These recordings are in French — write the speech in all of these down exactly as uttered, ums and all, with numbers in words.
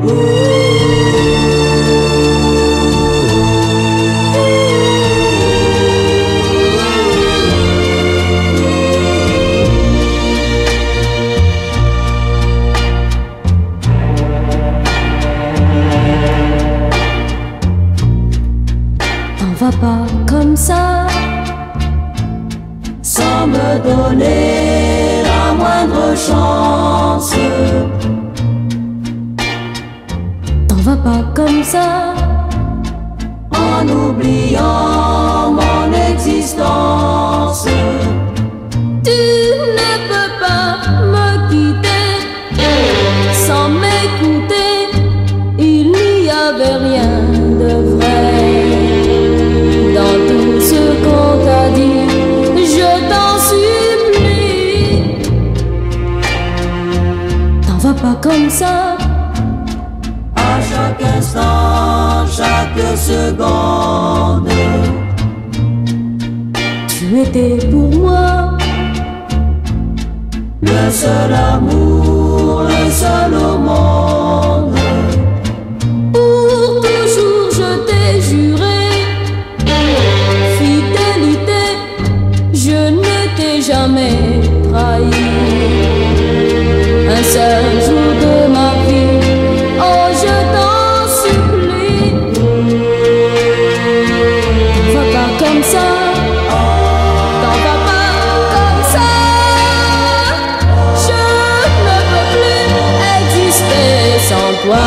Va pas comme ça, sans me donner la moindre chance. T'en vas pas comme ça, en oubliant mon existence. Tu ne peux pas me quitter sans m'écouter. Il n'y avait rien de vrai dans tout ce qu'on t'a dit. Je t'en supplie, t'en vas pas comme ça. À chaque instant, chaque seconde, tu étais pour moi le seul amour, le seul au monde. Pour toujours je t'ai juré fidélité, je ne t'ai jamais trahi. Un seul jour de ma vie, oh je t'en supplie, t'en vas pas comme ça, t'en vas pas comme ça. Je ne peux plus exister sans toi.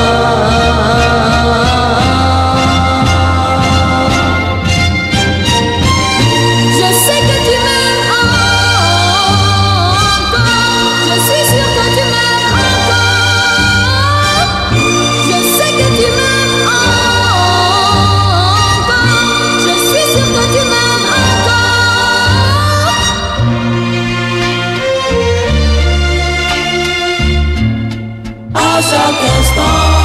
À chaque instant,